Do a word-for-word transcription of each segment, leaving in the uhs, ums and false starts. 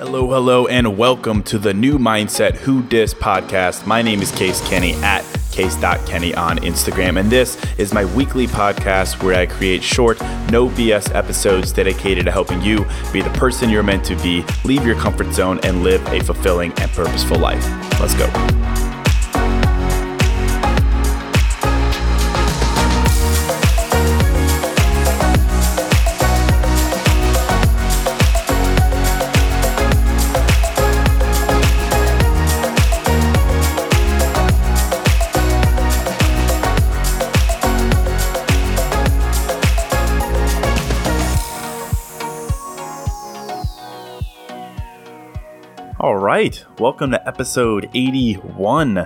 Hello, hello, and welcome to the New Mindset Who Dis podcast. My name is Case Kenny at case dot kenny on Instagram, and this is my weekly podcast where I create short, no B S episodes dedicated to helping you be the person you're meant to be, leave your comfort zone, and live a fulfilling and purposeful life. Let's go. All right, welcome to episode eighty-one.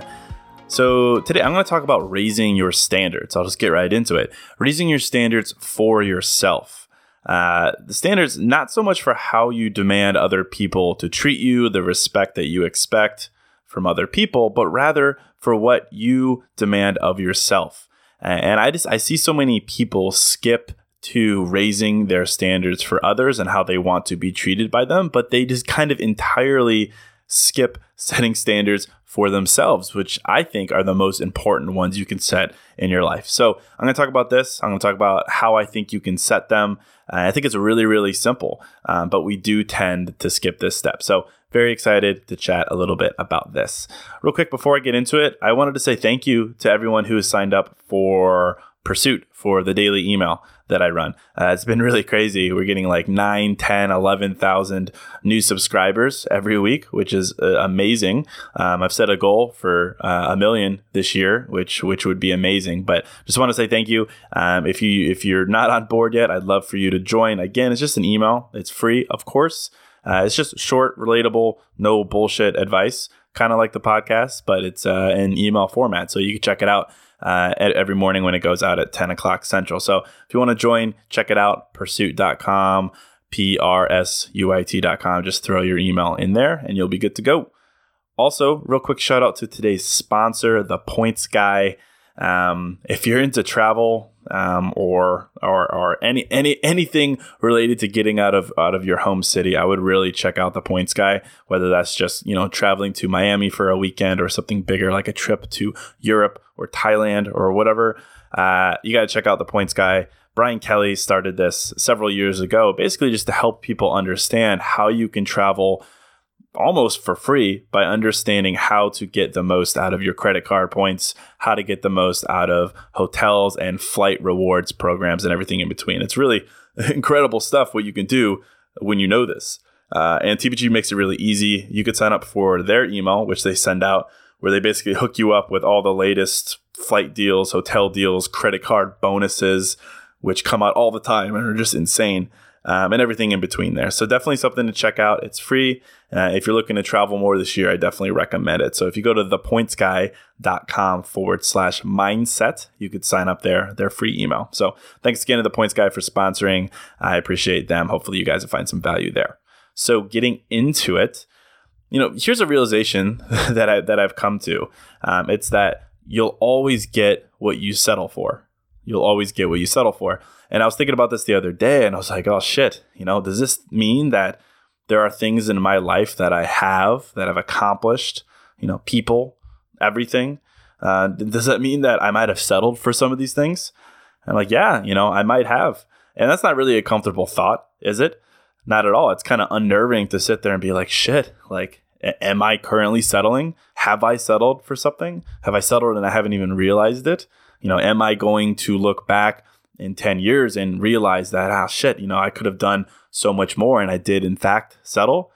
So today I'm going to talk about raising your standards. I'll just get right into it. Raising your standards for yourself. Uh, the standards, not so much for how you demand other people to treat you, the respect that you expect from other people, but rather for what you demand of yourself. And I just I see so many people skip to raising their standards for others and how they want to be treated by them, but they just kind of entirely skip setting standards for themselves, which I think are the most important ones you can set in your life. So I'm going to talk about this. I'm going to talk about how I think you can set them. Uh, I think it's really, really simple, um, but we do tend to skip this step. So very excited to chat a little bit about this. Real quick, before I get into it, I wanted to say thank you to everyone who has signed up for Pursuit, for the daily email that I run. Uh, it's been really crazy. We're getting like nine, ten, eleven thousand new subscribers every week, which is uh, amazing. Um, I've set a goal for uh, a million this year, which which would be amazing. But just want to say thank you. Um, if you if you're not on board yet, I'd love for you to join. Again, it's just an email. It's free, of course. Uh, it's just short, relatable, no bullshit advice, kind of like the podcast, but it's uh, in email format, so you can check it out Uh, every morning when it goes out at ten o'clock Central. So if you want to join, check it out, pursuit dot com, P R S U I T dot com. Just throw your email in there and you'll be good to go. Also, real quick shout out to today's sponsor, The Points Guy. Um, if you're into travel um, or or or any any anything related to getting out of out of your home city, I would really check out The Points Guy. Whether that's just you know traveling to Miami for a weekend or something bigger like a trip to Europe or Thailand or whatever, uh, you got to check out The Points Guy. Brian Kelly started this several years ago, basically just to help people understand how you can travel almost for free by understanding how to get the most out of your credit card points, how to get the most out of hotels and flight rewards programs and everything in between. It's really incredible stuff what you can do when you know this. Uh, and T B G makes it really easy. You could sign up for their email, which they send out, where they basically hook you up with all the latest flight deals, hotel deals, credit card bonuses, which come out all the time and are just insane. Um, and everything in between there. So definitely something to check out. It's free. Uh, if you're looking to travel more this year, I definitely recommend it. So if you go to thepointsguy.com forward slash mindset, you could sign up there, their free email. So thanks again to The Points Guy for sponsoring. I appreciate them. Hopefully you guys will find some value there. So getting into it, you know, here's a realization that, I, that I've come to. Um, it's that you'll always get what you settle for. You'll always get what you settle for. And I was thinking about this the other day and I was like, oh shit, you know, does this mean that there are things in my life that I have, that I've accomplished, you know, people, everything? Uh, does that mean that I might have settled for some of these things? I'm like, yeah, you know, I might have. And that's not really a comfortable thought, is it? Not at all. It's kind of unnerving to sit there and be like, shit, like, am I currently settling? Have I settled for something? Have I settled and I haven't even realized it? You know, am I going to look back in ten years and realize that, ah, shit, you know, I could have done so much more and I did in fact settle?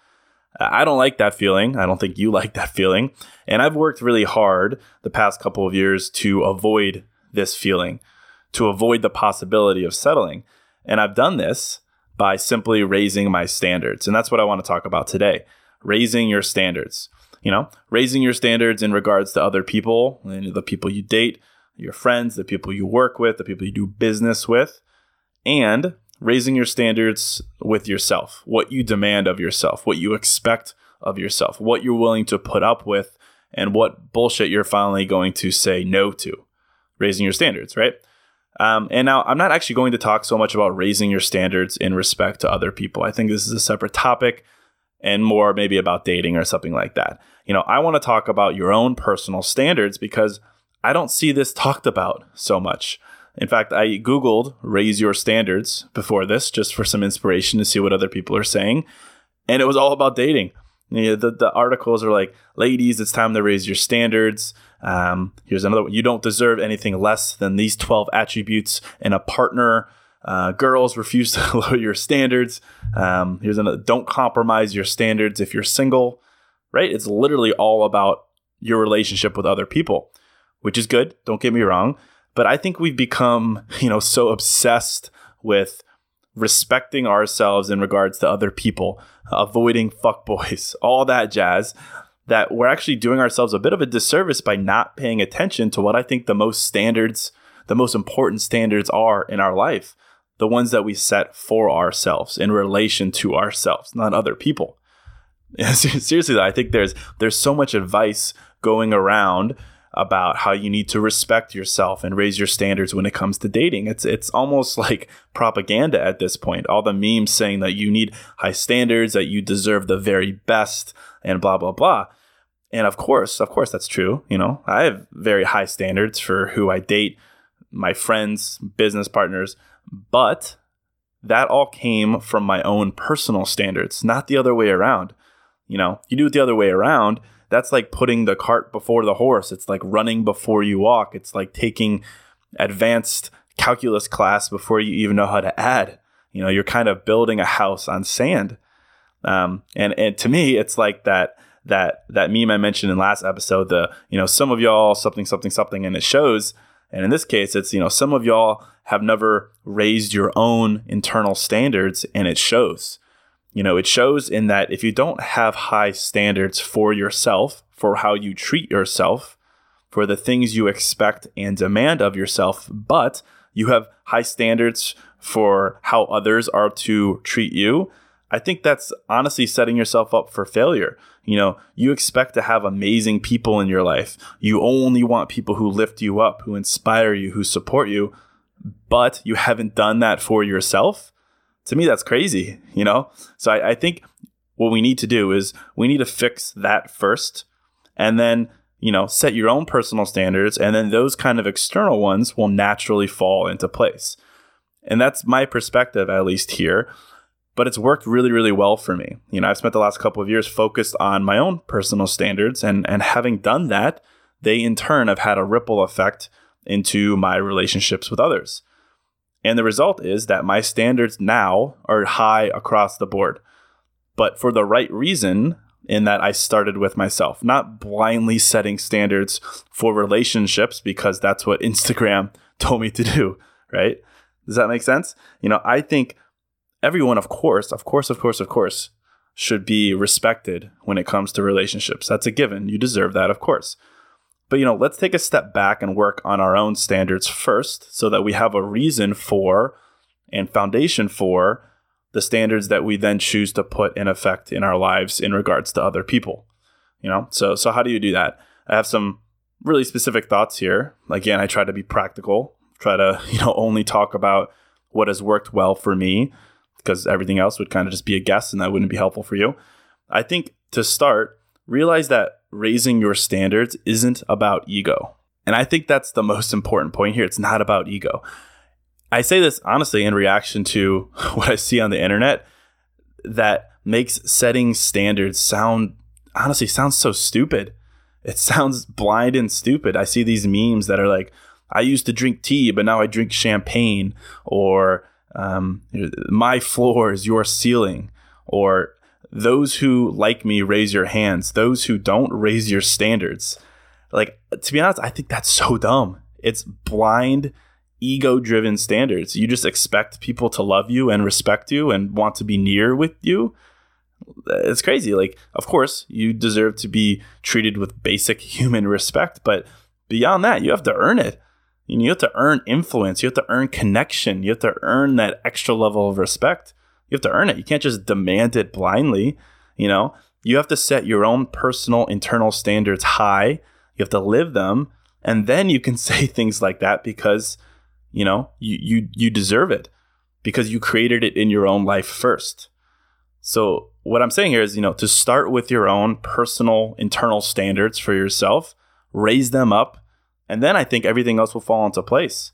I don't like that feeling. I don't think you like that feeling. And I've worked really hard the past couple of years to avoid this feeling, to avoid the possibility of settling. And I've done this by simply raising my standards. And that's what I want to talk about today. Raising your standards. You know, raising your standards in regards to other people, the people you date, your friends, the people you work with, the people you do business with, and raising your standards with yourself, what you demand of yourself, what you expect of yourself, what you're willing to put up with, and what bullshit you're finally going to say no to. Raising your standards, right? Um, and now I'm not actually going to talk so much about raising your standards in respect to other people. I think this is a separate topic. and more maybe about dating or something like that. You know, I want to talk about your own personal standards because I don't see this talked about so much. In fact, I Googled raise your standards before this just for some inspiration to see what other people are saying. And it was all about dating. You know, the, the articles are like, ladies, it's time to raise your standards. Um, here's another one. You don't deserve anything less than these twelve attributes in a partner. Uh, girls, refuse to lower your standards. Um, here's another. Don't compromise your standards if you're single, right? It's literally all about your relationship with other people, which is good. Don't get me wrong. But I think we've become, you know, so obsessed with respecting ourselves in regards to other people, avoiding fuckboys, all that jazz, that we're actually doing ourselves a bit of a disservice by not paying attention to what I think the most standards, the most important standards are in our life, the ones that we set for ourselves in relation to ourselves, not other people. Seriously, though, I think there's there's so much advice going around about how you need to respect yourself and raise your standards when it comes to dating. It's it's almost like propaganda at this point. All the memes saying that you need high standards, that you deserve the very best, and blah, blah, blah. And of course, of course, that's true. You know, I have very high standards for who I date, my friends, business partners, but that all came from my own personal standards, not the other way around. You know, you do it the other way around, that's like putting the cart before the horse. It's like running before you walk. It's like taking advanced calculus class before you even know how to add. You know, you're kind of building a house on sand. Um, and, and to me, it's like that that that meme I mentioned in last episode, the, you know, some of y'all something, something, something, and it shows. And in this case, it's, you know, some of y'all have never raised your own internal standards, and it shows. You know, it shows in that if you don't have high standards for yourself, for how you treat yourself, for the things you expect and demand of yourself, but you have high standards for how others are to treat you, I think that's honestly setting yourself up for failure. You know, you expect to have amazing people in your life. You only want people who lift you up, who inspire you, who support you, but you haven't done that for yourself. To me, that's crazy, you know? So I, I think what we need to do is we need to fix that first, and then, you know, set your own personal standards, and then those kind of external ones will naturally fall into place. And that's my perspective, at least here. But it's worked really, really well for me. You know, I've spent the last couple of years focused on my own personal standards, and, and having done that, they in turn have had a ripple effect into my relationships with others. And the result is that my standards now are high across the board, but for the right reason, in that I started with myself, not blindly setting standards for relationships because that's what Instagram told me to do, right? Does that make sense? You know, I think everyone, of course, of course, of course, of course, should be respected when it comes to relationships. That's a given. You deserve that, of course. But, you know, let's take a step back and work on our own standards first so that we have a reason for and foundation for the standards that we then choose to put in effect in our lives in regards to other people. You know, so so how do you do that? I have some really specific thoughts here. Again, I try to be practical, try to, you know, only talk about what has worked well for me, because everything else would kind of just be a guess and that wouldn't be helpful for you. I think to start, realize that raising your standards isn't about ego. And I think that's the most important point here. It's not about ego. I say this honestly in reaction to what I see on the internet that makes setting standards sound, honestly, sounds so stupid. It sounds blind and stupid. I see these memes that are like, I used to drink tea, but now I drink champagne, or um, my floor is your ceiling, or those who like me, raise your hands. Those who don't, raise your standards. Like, to be honest, I think that's so dumb. It's blind, ego-driven standards. You just expect people to love you and respect you and want to be near with you. It's crazy. Like, of course, you deserve to be treated with basic human respect, but beyond that, you have to earn it. You have to earn influence. You have to earn connection. You have to earn that extra level of respect. You have to earn it. You can't just demand it blindly. You know, you have to set your own personal internal standards high. You have to live them. And then you can say things like that because, you know, you, you, you deserve it because you created it in your own life first. So what I'm saying here is, you know, to start with your own personal internal standards for yourself, raise them up, and then I think everything else will fall into place.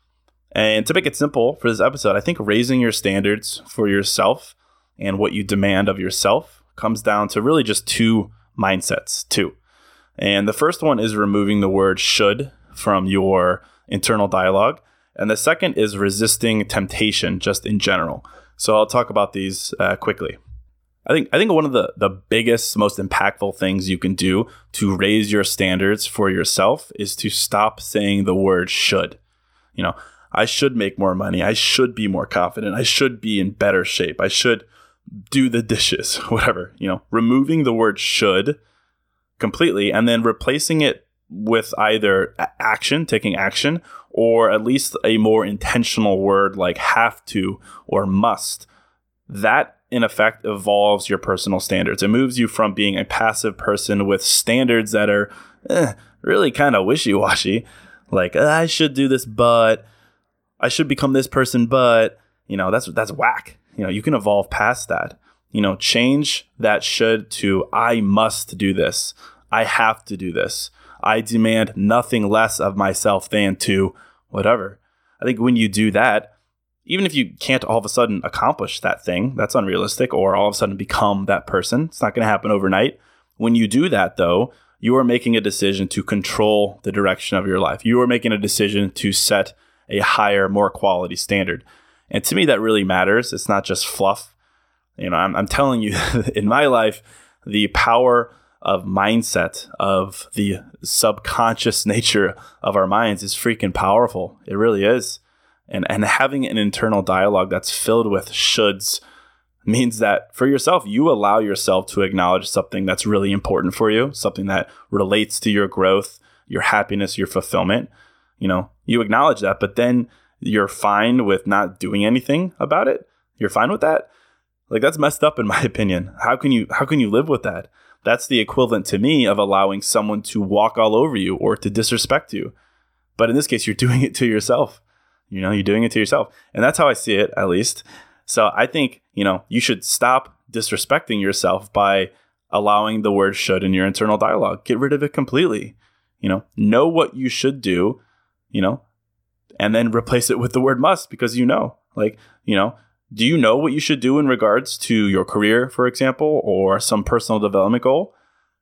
And to make it simple for this episode, I think raising your standards for yourself and what you demand of yourself comes down to really just two mindsets, two. And the first one is removing the word should from your internal dialogue. And the second is resisting temptation just in general. So I'll talk about these uh, quickly. I think I think one of the, the biggest, most impactful things you can do to raise your standards for yourself is to stop saying the word should. You know, I should make more money. I should be more confident. I should be in better shape. I should do the dishes, whatever. You know, removing the word should completely and then replacing it with either action, taking action, or at least a more intentional word like have to or must. That, in effect, evolves your personal standards. It moves you from being a passive person with standards that are eh, really kind of wishy-washy, like I should do this, but I should become this person, but you know that's that's whack. You know, you can evolve past that. You know, change that should to I must do this. I have to do this. I demand nothing less of myself than to whatever. I think when you do that, even if you can't all of a sudden accomplish that thing, that's unrealistic, or all of a sudden become that person, it's not going to happen overnight. When you do that, though, you are making a decision to control the direction of your life. You are making a decision to set a higher, more quality standard. And to me, that really matters. It's not just fluff. You know, I'm, I'm telling you, in my life, the power of mindset, of the subconscious nature of our minds is freaking powerful. It really is. And and having an internal dialogue that's filled with shoulds means that for yourself, you allow yourself to acknowledge something that's really important for you, something that relates to your growth, your happiness, your fulfillment. You know, you acknowledge that, but then you're fine with not doing anything about it. You're fine with that. Like, that's messed up in my opinion. How can you how can you live with that? That's the equivalent to me of allowing someone to walk all over you or to disrespect you. But in this case, you're doing it to yourself. You know, you're doing it to yourself. And that's how I see it, at least. So I think, you know, you should stop disrespecting yourself by allowing the word should in your internal dialogue. Get rid of it completely. You know, know what you should do, you know, and then replace it with the word must, because you know, like, you know, do you know what you should do in regards to your career, for example, or some personal development goal?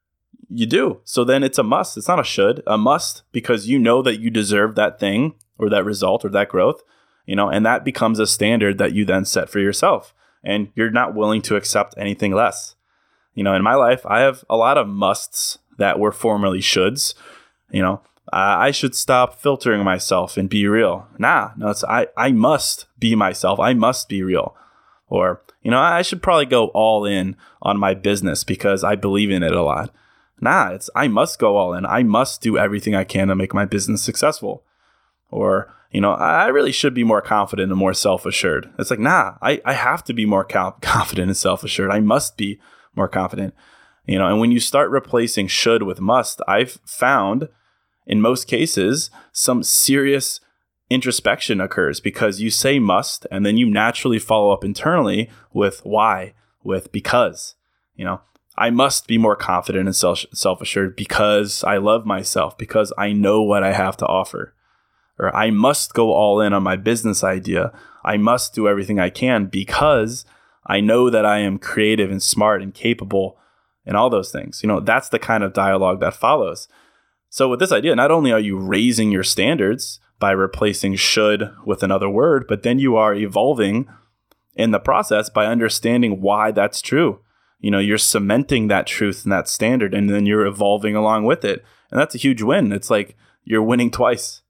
You do. So then it's a must. It's not a should, a must, because you know that you deserve that thing or that result or that growth, you know, and that becomes a standard that you then set for yourself. And you're not willing to accept anything less. You know, in my life, I have a lot of musts that were formerly shoulds. You know, uh, I should stop filtering myself and be real. Nah, no, it's I, I must be myself. I must be real. Or, you know, I should probably go all in on my business because I believe in it a lot. Nah, it's I must go all in. I must do everything I can to make my business successful. Or, you know, I really should be more confident and more self-assured. It's like, nah, I, I have to be more com- confident and self-assured. I must be more confident. You know, and when you start replacing should with must, I've found in most cases, some serious introspection occurs because you say must, and then you naturally follow up internally with why, with because. You know, I must be more confident and self self-assured because I love myself, because I know what I have to offer. Or I must go all in on my business idea. I must do everything I can because I know that I am creative and smart and capable and all those things. You know, that's the kind of dialogue that follows. So with this idea, not only are you raising your standards by replacing should with another word, but then you are evolving in the process by understanding why that's true. You know, you're cementing that truth and that standard, and then you're evolving along with it. And that's a huge win. It's like you're winning twice.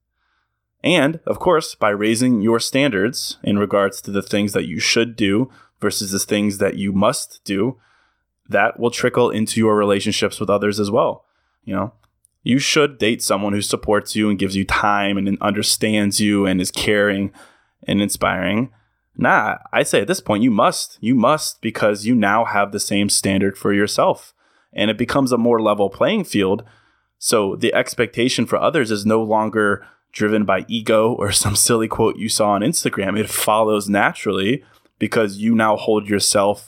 And of course, by raising your standards in regards to the things that you should do versus the things that you must do, that will trickle into your relationships with others as well. You know, you should date someone who supports you and gives you time and understands you and is caring and inspiring. Nah, I say at this point, you must. You must, because you now have the same standard for yourself. And it becomes a more level playing field. So the expectation for others is no longer driven by ego or some silly quote you saw on Instagram. It follows naturally because you now hold yourself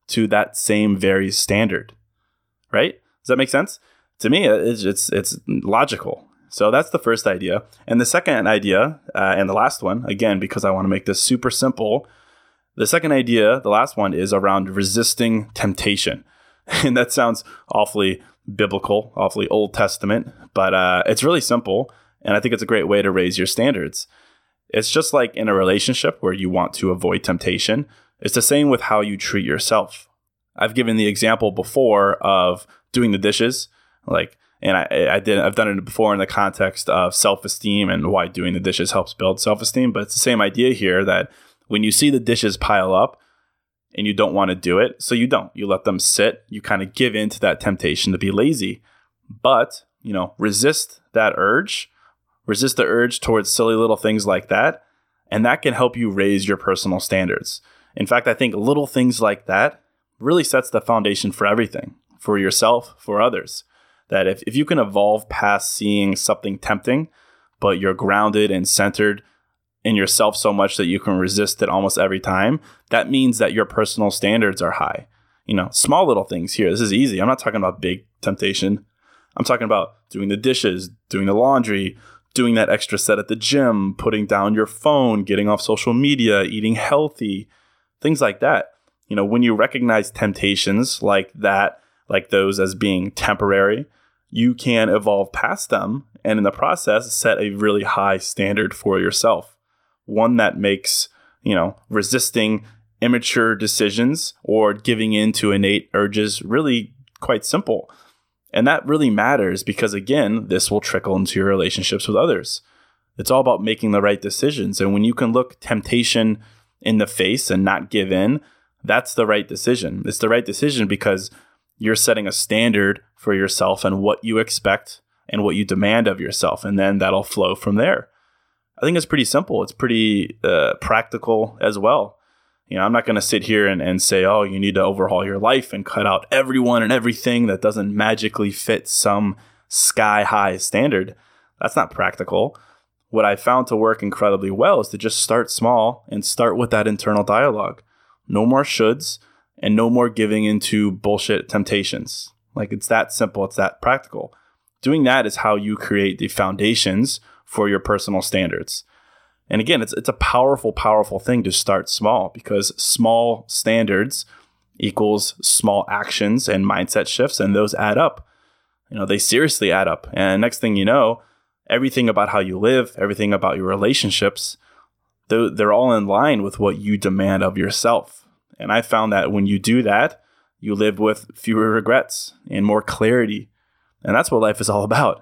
to that same very standard, right? Does that make sense? To me, it's it's, it's logical. So that's the first idea. And the second idea, uh, and the last one, again, because I want to make this super simple, the second idea, the last one, is around resisting temptation. And that sounds awfully biblical, awfully Old Testament, but uh, it's really simple. And I think it's a great way to raise your standards. It's just like in a relationship where you want to avoid temptation. It's the same with how you treat yourself. I've given the example before of doing the dishes, like, and I, I did, I've done it before in the context of self-esteem and why doing the dishes helps build self-esteem. But it's the same idea here, that when you see the dishes pile up and you don't want to do it, so you don't, you let them sit, you kind of give in to that temptation to be lazy, but, you know, resist that urge, resist the urge towards silly little things like that. And that can help you raise your personal standards. In fact, I think little things like that really sets the foundation for everything, for yourself, for others. That if, if you can evolve past seeing something tempting, but you're grounded and centered in yourself so much that you can resist it almost every time, that means that your personal standards are high. You know, small little things here. This is easy. I'm not talking about big temptation. I'm talking about doing the dishes, doing the laundry, doing that extra set at the gym, putting down your phone, getting off social media, eating healthy, things like that. You know, when you recognize temptations like that, like those as being temporary, you can evolve past them and in the process set a really high standard for yourself. One that makes, you know, resisting immature decisions or giving in to innate urges really quite simple. And that really matters because, again, this will trickle into your relationships with others. It's all about making the right decisions. And when you can look temptation in the face and not give in, that's the right decision. It's the right decision because you're setting a standard for yourself and what you expect and what you demand of yourself. And then that'll flow from there. I think it's pretty simple. It's pretty uh, practical as well. You know, I'm not going to sit here and, and say, oh, you need to overhaul your life and cut out everyone and everything that doesn't magically fit some sky high standard. That's not practical. What I found to work incredibly well is to just start small and start with that internal dialogue. No more shoulds and no more giving into bullshit temptations. Like, it's that simple. It's that practical. Doing that is how you create the foundations for your personal standards. And again, it's it's a powerful, powerful thing to start small because small standards equals small actions and mindset shifts, and those add up. You know, they seriously add up. And next thing you know, everything about how you live, everything about your relationships, they're, they're all in line with what you demand of yourself. And I found that when you do that, you live with fewer regrets and more clarity. And that's what life is all about.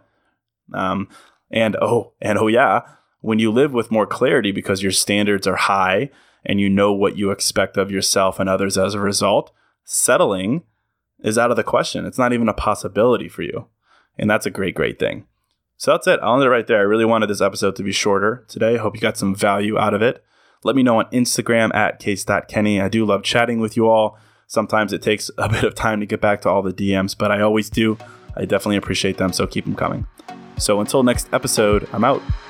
Um, and oh, and oh yeah, when you live with more clarity because your standards are high and you know what you expect of yourself and others as a result, settling is out of the question. It's not even a possibility for you. And that's a great, great thing. So that's it. I'll end it right there. I really wanted this episode to be shorter today. Hope you got some value out of it. Let me know on Instagram at case dot kenny. I do love chatting with you all. Sometimes it takes a bit of time to get back to all the D Ms, but I always do. I definitely appreciate them, so keep them coming. So until next episode, I'm out.